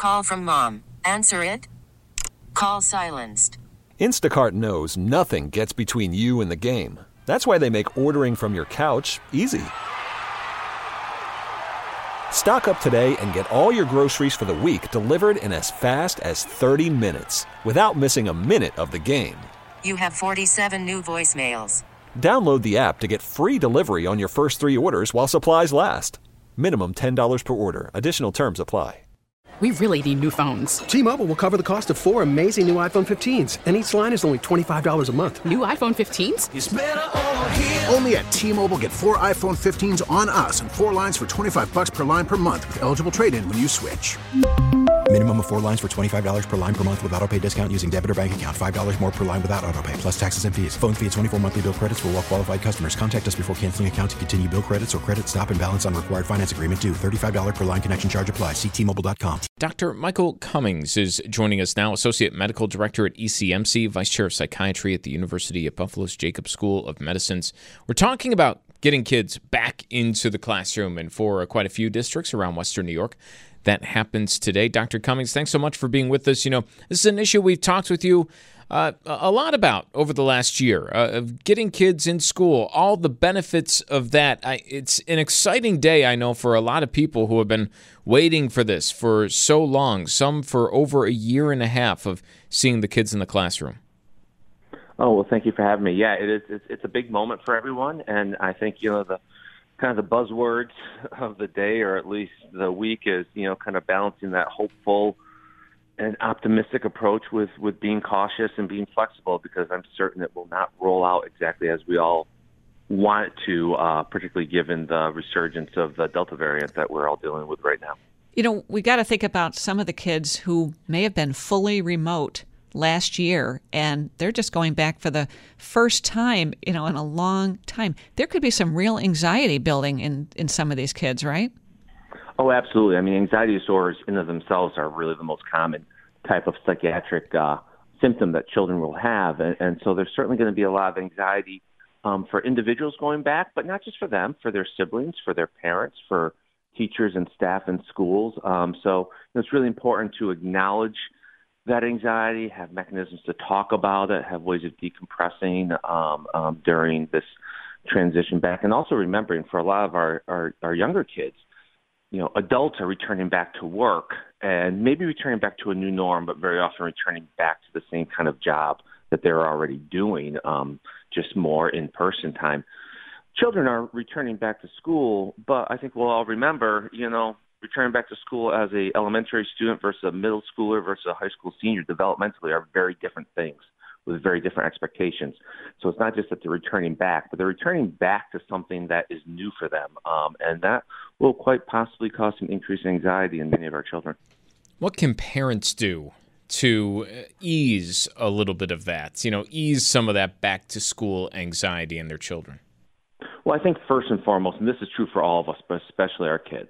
call from mom. Answer it. Call silenced. Instacart knows nothing gets between you and the game. That's why they make ordering from your couch easy. Stock up today and get all your groceries for the week delivered in as fast as 30 minutes without missing a minute of the game. You have 47 new voicemails. Download the app to get free delivery on your first 3 orders while supplies last. Minimum $10 per order. Additional terms apply. We really need new phones. T-Mobile will cover the cost of 4 amazing new iPhone 15s, and each line is only $25 a month. New iPhone 15s? It's better over here. Only at T-Mobile, get 4 iPhone 15s on us and 4 lines for $25 per line per month with eligible trade-in when you switch. Minimum of 4 lines for $25 per line per month with autopay discount using debit or bank account. $5 more per line without autopay, plus taxes and fees. Phone fee at 24 monthly bill credits for well-qualified customers. Contact us before canceling account to continue bill credits or credit stop and balance on required finance agreement due. $35 per line connection charge applies. See T-Mobile.com. Dr. Michael Cummings is joining us now, Associate Medical Director at ECMC, Vice Chair of Psychiatry at the University of Buffalo's Jacobs School of Medicines. We're talking about getting kids back into the classroom, and for quite a few districts around Western New York, that happens today. Dr. Cummings, thanks so much for being with us. You know, this is an issue we've talked with you a lot about over the last year, of getting kids in school, all the benefits of that. It's an exciting day, I know, for a lot of people who have been waiting for this for so long, some for over a year and a half of seeing the kids in the classroom. Oh, well, thank you for having me. Yeah, it is. It's a big moment for everyone, and I think, you know, the kind of the buzzwords of the day, or at least the week, is, you know, kind of balancing that hopeful and optimistic approach with being cautious and being flexible, because I'm certain it will not roll out exactly as we all want it to, particularly given the resurgence of the Delta variant that we're all dealing with right now. You know, we got to think about some of the kids who may have been fully remote last year, and they're just going back for the first time, you know, in a long time. There could be some real anxiety building in some of these kids, right? Oh, absolutely. I mean, anxiety disorders in of themselves are really the most common type of psychiatric symptom that children will have. And so there's certainly going to be a lot of anxiety for individuals going back, but not just for them, for their siblings, for their parents, for teachers and staff in schools. So it's really important to acknowledge that anxiety, have mechanisms to talk about it, have ways of decompressing during this transition back. And also remembering, for a lot of our younger kids, you know, adults are returning back to work and maybe returning back to a new norm, but very often returning back to the same kind of job that they're already doing, just more in-person time. Children are returning back to school, but I think we'll all remember, you know, returning back to school as a elementary student versus a middle schooler versus a high school senior developmentally are very different things with very different expectations. So it's not just that they're returning back, but they're returning back to something that is new for them. And that will quite possibly cause some increased anxiety in many of our children. What can parents do to ease a little bit of that, you know, ease some of that back to school anxiety in their children? Well, I think first and foremost, and this is true for all of us, but especially our kids,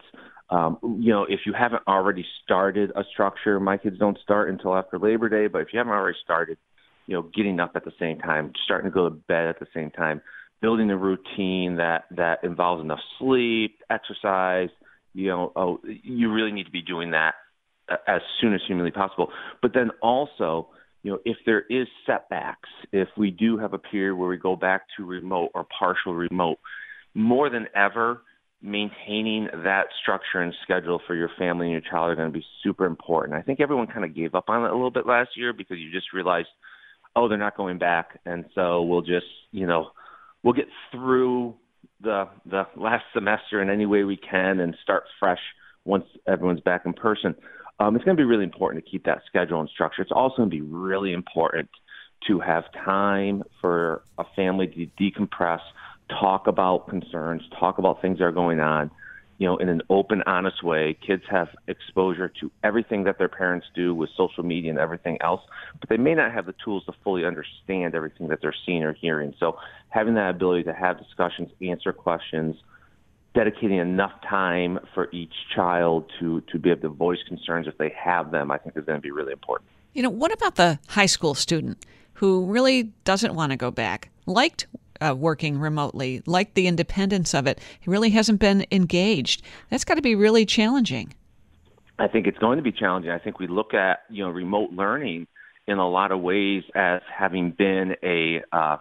you know, if you haven't already started a structure, my kids don't start until after Labor Day, but if you haven't already started, you know, getting up at the same time, starting to go to bed at the same time, building a routine that involves enough sleep, exercise, you know, you really need to be doing that as soon as humanly possible. But then also, you know, if there is setbacks, if we do have a period where we go back to remote or partial remote, more than ever, maintaining that structure and schedule for your family and your child are going to be super important. I think everyone kind of gave up on it a little bit last year because you just realized, oh, they're not going back. And so we'll just, you know, we'll get through the last semester in any way we can and start fresh once everyone's back in person. It's going to be really important to keep that schedule and structure. It's also going to be really important to have time for a family to decompress, talk about concerns, talk about things that are going on, you know, in an open, honest way. Kids have exposure to everything that their parents do with social media and everything else, but they may not have the tools to fully understand everything that they're seeing or hearing. So having that ability to have discussions, answer questions, dedicating enough time for each child to be able to voice concerns if they have them, I think is going to be really important. You know, what about the high school student who really doesn't want to go back, liked working remotely, liked the independence of it? He really hasn't been engaged. That's got to be really challenging. I think it's going to be challenging. I think we look at, remote learning in a lot of ways as having been a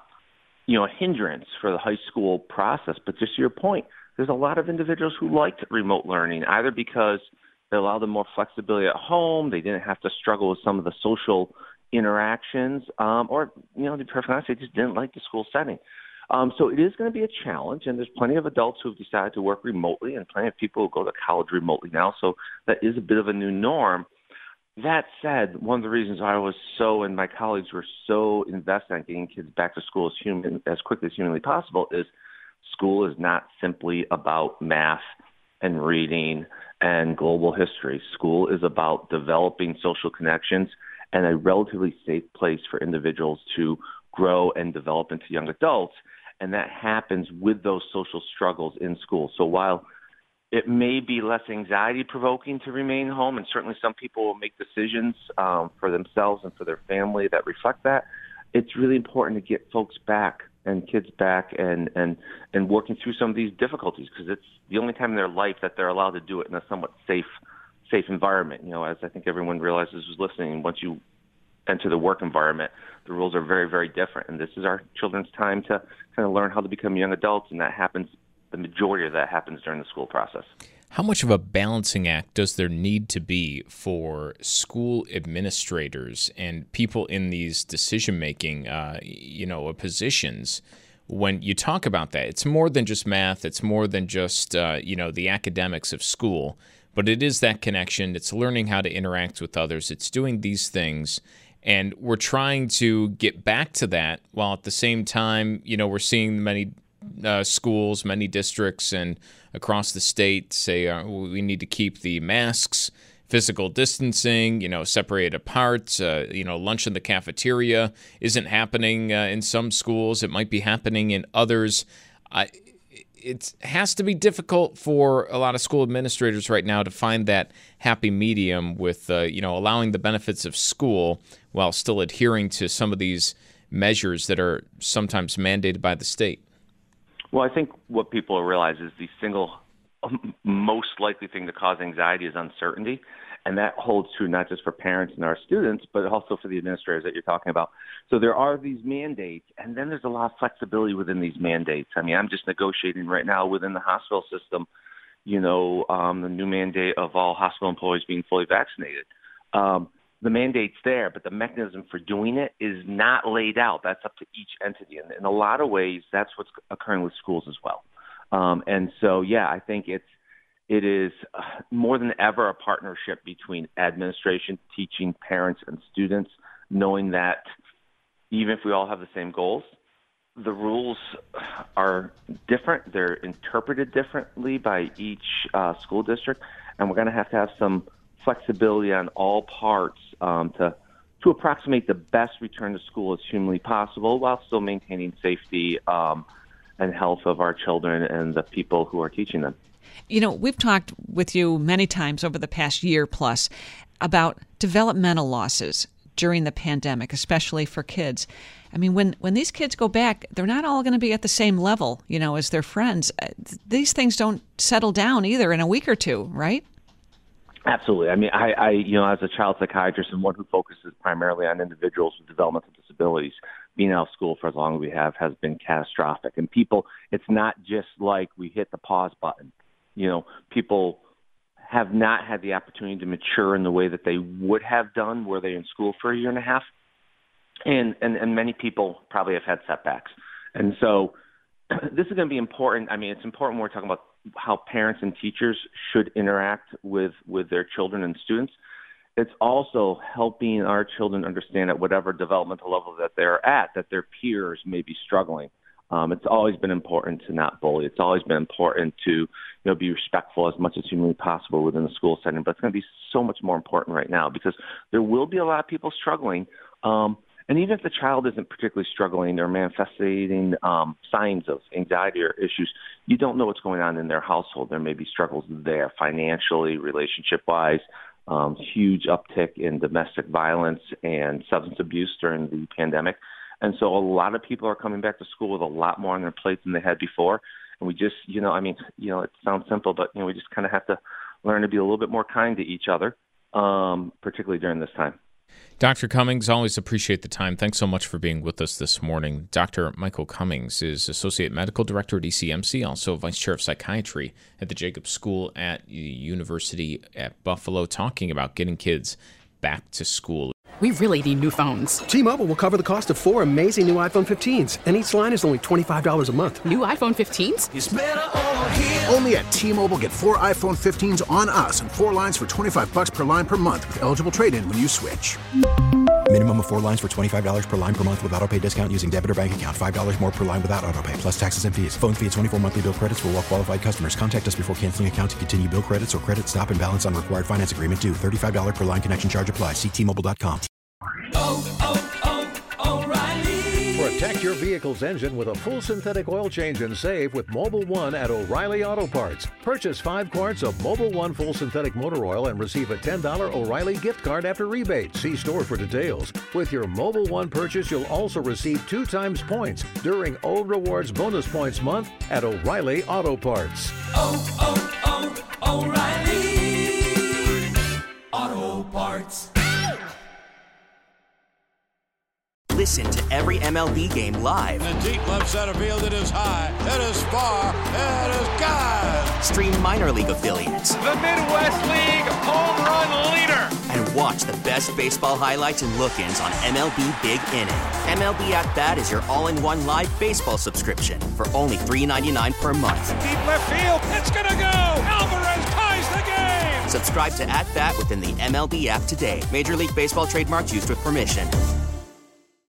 hindrance for the high school process. But just to your point, there's a lot of individuals who liked remote learning, either because it allowed them more flexibility at home, they didn't have to struggle with some of the social interactions, or, to be perfectly honest, they just didn't like the school setting. So it is going to be a challenge, and there's plenty of adults who have decided to work remotely and plenty of people who go to college remotely now, so that is a bit of a new norm. That said, one of the reasons I was and my colleagues were so invested in getting kids back to school as quickly as humanly possible is school is not simply about math and reading and global history. School is about developing social connections and a relatively safe place for individuals to grow and develop into young adults. And that happens with those social struggles in school. So while it may be less anxiety-provoking to remain home, and certainly some people will make decisions for themselves and for their family that reflect that, it's really important to get folks back and kids back and working through some of these difficulties, because it's the only time in their life that they're allowed to do it in a somewhat safe environment. As I think everyone realizes who's listening, once you enter the work environment, the rules are very, very different. And this is our children's time to kind of learn how to become young adults, and the majority of that happens during the school process. How much of a balancing act does there need to be for school administrators and people in these decision-making, positions when you talk about that? It's more than just math. It's more than just, the academics of school, but it is that connection. It's learning how to interact with others. It's doing these things. And we're trying to get back to that while at the same time, we're seeing many schools, many districts and across the state say we need to keep the masks, physical distancing, separated apart. Lunch in the cafeteria isn't happening in some schools. It might be happening in others. It has to be difficult for a lot of school administrators right now to find that happy medium with, allowing the benefits of school while still adhering to some of these measures that are sometimes mandated by the state. Well, I think what people realize is the single most likely thing to cause anxiety is uncertainty. And that holds true not just for parents and our students, but also for the administrators that you're talking about. So there are these mandates, and then there's a lot of flexibility within these mandates. I mean, I'm just negotiating right now within the hospital system, the new mandate of all hospital employees being fully vaccinated. The mandate's there, but the mechanism for doing it is not laid out. That's up to each entity. And in a lot of ways, that's what's occurring with schools as well. And so, I think it is more than ever a partnership between administration, teaching, parents, and students, knowing that even if we all have the same goals, the rules are different. They're interpreted differently by each school district, and we're going to have some flexibility on all parts to approximate the best return to school as humanly possible while still maintaining safety and health of our children and the people who are teaching them. We've talked with you many times over the past year plus about developmental losses during the pandemic, especially for kids. I mean, when these kids go back, they're not all going to be at the same level, as their friends. These things don't settle down either in a week or two, right? Absolutely. I mean, I as a child psychiatrist and one who focuses primarily on individuals with developmental disabilities, being out of school for as long as we have has been catastrophic. And people, it's not just like we hit the pause button. People have not had the opportunity to mature in the way that they would have done were they in school for a year and a half. And many people probably have had setbacks. And so this is going to be important. I mean, it's important when we're talking about how parents and teachers should interact with their children and students. It's also helping our children understand at whatever developmental level that they're at, that their peers may be struggling. It's always been important to not bully. It's always been important to be respectful as much as humanly possible within the school setting. But it's going to be so much more important right now because there will be a lot of people struggling. And even if the child isn't particularly struggling or manifesting signs of anxiety or issues, you don't know what's going on in their household. There may be struggles there financially, relationship-wise, huge uptick in domestic violence and substance abuse during the pandemic. And so a lot of people are coming back to school with a lot more on their plate than they had before. And we just, it sounds simple, but, we just kind of have to learn to be a little bit more kind to each other, particularly during this time. Dr. Cummings, always appreciate the time. Thanks so much for being with us this morning. Dr. Michael Cummings is Associate Medical Director at ECMC, also Vice Chair of Psychiatry at the Jacobs School at the University at Buffalo, talking about getting kids back to school. We really need new phones. T-Mobile will cover the cost of 4 amazing new iPhone 15s, and each line is only $25 a month. New iPhone 15s? It's better over here. Only at T-Mobile, get 4 iPhone 15s on us and 4 lines for $25 per line per month with eligible trade-in when you switch. Minimum of 4 lines for $25 per line per month with autopay discount using debit or bank account. $5 more per line without autopay, plus taxes and fees. Phone fee at 24 monthly bill credits for well-qualified customers. Contact us before canceling account to continue bill credits or credit stop and balance on required finance agreement due. $35 per line connection charge applies. See T-Mobile.com. O'Reilly. Protect your vehicle's engine with a full synthetic oil change and save with Mobil 1 at O'Reilly Auto Parts. Purchase 5 quarts of Mobil 1 full synthetic motor oil and receive a $10 O'Reilly gift card after rebate. See store for details. With your Mobil 1 purchase, you'll also receive 2 times points during O Rewards Bonus Points Month at O'Reilly Auto Parts. O'Reilly Auto Parts. Listen to every MLB game live. In the deep left center field, it is high, it is far, it is gone. Stream minor league affiliates. The Midwest League home run leader. And watch the best baseball highlights and look-ins on MLB Big Inning. MLB At Bat is your all-in-one live baseball subscription for only $3.99 per month. Deep left field, it's gonna go. Alvarez ties the game. Subscribe to At Bat within the MLB app today. Major League Baseball trademarks used with permission.